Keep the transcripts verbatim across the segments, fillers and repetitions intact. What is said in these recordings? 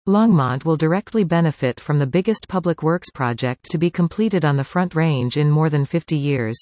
Longmont will directly benefit from the biggest public works project to be completed on the Front Range in more than fifty years.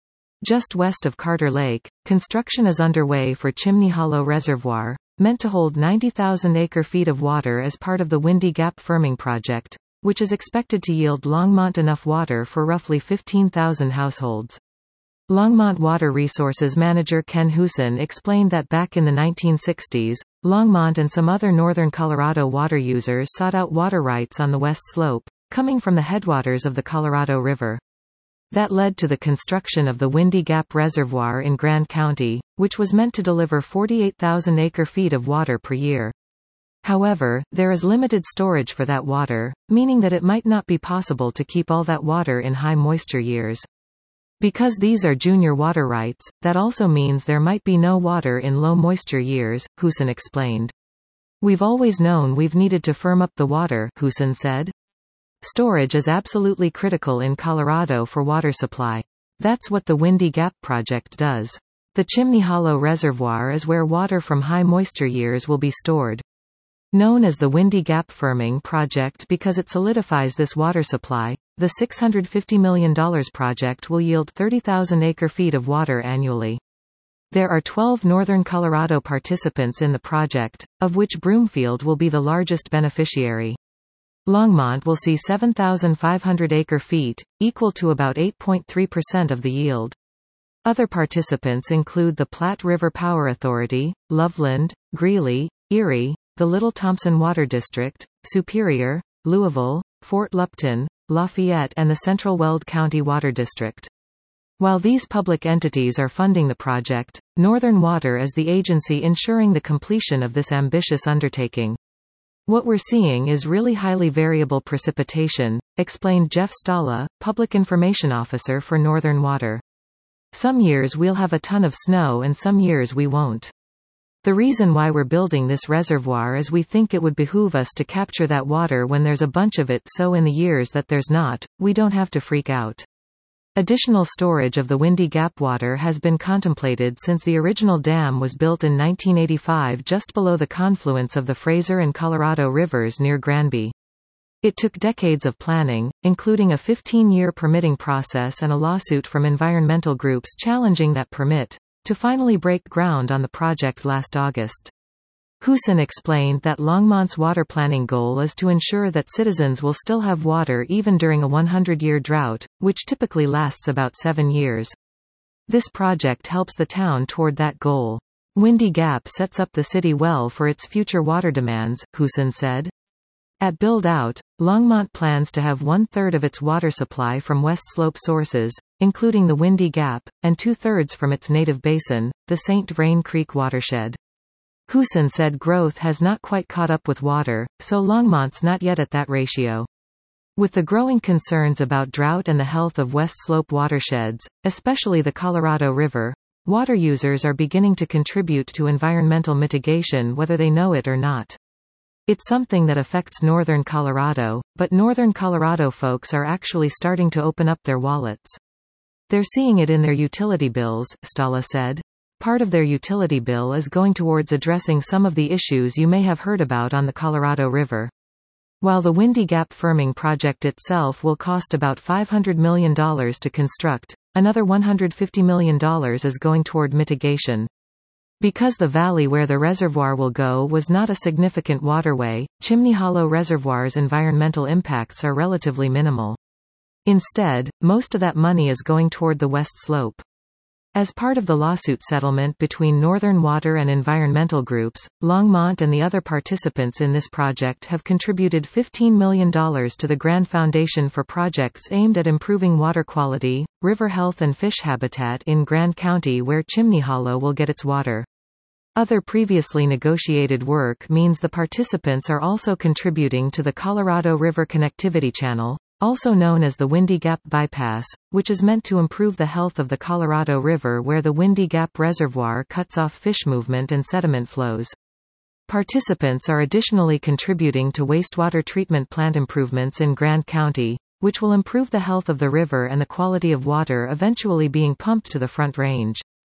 Just west of Carter Lake, construction is underway for Chimney Hollow Reservoir, meant to hold ninety thousand acre-feet of water as part of the Windy Gap Firming Project, which is expected to yield Longmont enough water for roughly fifteen thousand households. Longmont Water Resources manager Ken Huson explained that back in the nineteen sixties, Longmont and some other northern Colorado water users sought out water rights on the west slope, coming from the headwaters of the Colorado River. That led to the construction of the Windy Gap Reservoir in Grand County, which was meant to deliver forty-eight thousand acre-feet of water per year. However, there is limited storage for that water, meaning that it might not be possible to keep all that water in high moisture years. Because these are junior water rights, that also means there might be no water in low moisture years, Huson explained. We've always known we've needed to firm up the water, Huson said. Storage is absolutely critical in Colorado for water supply. That's what the Windy Gap project does. The Chimney Hollow Reservoir is where water from high moisture years will be stored. Known as the Windy Gap Firming Project because it solidifies this water supply, the six hundred fifty million dollars project will yield thirty thousand acre-feet of water annually. There are twelve northern Colorado participants in the project, of which Broomfield will be the largest beneficiary. Longmont will see seven thousand five hundred acre-feet, equal to about eight point three percent of the yield. Other participants include the Platte River Power Authority, Loveland, Greeley, Erie, the Little Thompson Water District, Superior, Louisville, Fort Lupton, Lafayette and the Central Weld County Water District. While these public entities are funding the project, Northern Water is the agency ensuring the completion of this ambitious undertaking. What we're seeing is really highly variable precipitation, explained Jeff Stala, Public Information Officer for Northern Water. Some years we'll have a ton of snow and some years we won't. The reason why we're building this reservoir is we think it would behoove us to capture that water when there's a bunch of it, so in the years that there's not, we don't have to freak out. Additional storage of the Windy Gap water has been contemplated since the original dam was built in nineteen eighty-five just below the confluence of the Fraser and Colorado rivers near Granby. It took decades of planning, including a fifteen-year permitting process and a lawsuit from environmental groups challenging that permit, to finally break ground on the project last August. Huson explained that Longmont's water planning goal is to ensure that citizens will still have water even during a hundred-year drought, which typically lasts about seven years. This project helps the town toward that goal. Windy Gap sets up the city well for its future water demands, Huson said. At build-out, Longmont plans to have one-third of its water supply from West Slope sources, including the Windy Gap, and two-thirds from its native basin, the Saint Vrain Creek watershed. Huson said growth has not quite caught up with water, so Longmont's not yet at that ratio. With the growing concerns about drought and the health of West Slope watersheds, especially the Colorado River, water users are beginning to contribute to environmental mitigation whether they know it or not. It's something that affects northern Colorado, but northern Colorado folks are actually starting to open up their wallets. They're seeing it in their utility bills, Stala said. Part of their utility bill is going towards addressing some of the issues you may have heard about on the Colorado River. While the Windy Gap Firming project itself will cost about five hundred million dollars to construct, another one hundred fifty million dollars is going toward mitigation. Because the valley where the reservoir will go was not a significant waterway, Chimney Hollow Reservoir's environmental impacts are relatively minimal. Instead, most of that money is going toward the West Slope. As part of the lawsuit settlement between Northern Water and environmental groups, Longmont and the other participants in this project have contributed fifteen million dollars to the Grand Foundation for projects aimed at improving water quality, river health and fish habitat in Grand County where Chimney Hollow will get its water. Other previously negotiated work means the participants are also contributing to the Colorado River Connectivity Channel, also known as the Windy Gap Bypass, which is meant to improve the health of the Colorado River where the Windy Gap Reservoir cuts off fish movement and sediment flows. Participants are additionally contributing to wastewater treatment plant improvements in Grand County, which will improve the health of the river and the quality of water eventually being pumped to the Front Range.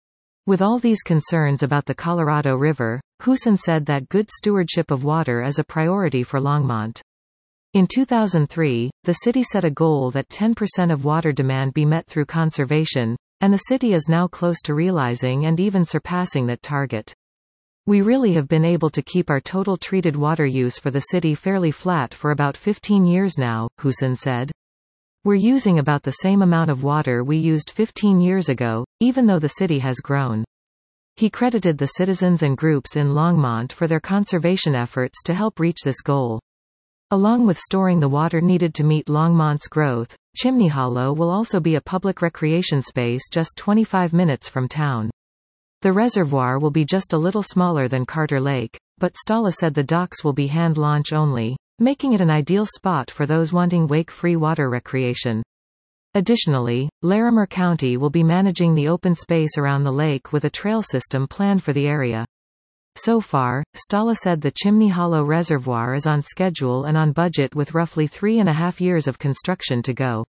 With all these concerns about the Colorado River, Huson said that good stewardship of water is a priority for Longmont. In two thousand three, the city set a goal that ten percent of water demand be met through conservation, and the city is now close to realizing and even surpassing that target. We really have been able to keep our total treated water use for the city fairly flat for about fifteen years now, Huson said. We're using about the same amount of water we used fifteen years ago, even though the city has grown. He credited the citizens and groups in Longmont for their conservation efforts to help reach this goal. Along with storing the water needed to meet Longmont's growth, Chimney Hollow will also be a public recreation space just twenty-five minutes from town. The reservoir will be just a little smaller than Carter Lake, but Stala said the docks will be hand launch only, making it an ideal spot for those wanting wake-free water recreation. Additionally, Larimer County will be managing the open space around the lake with a trail system planned for the area. So far, Stala said the Chimney Hollow Reservoir is on schedule and on budget with roughly three and a half years of construction to go.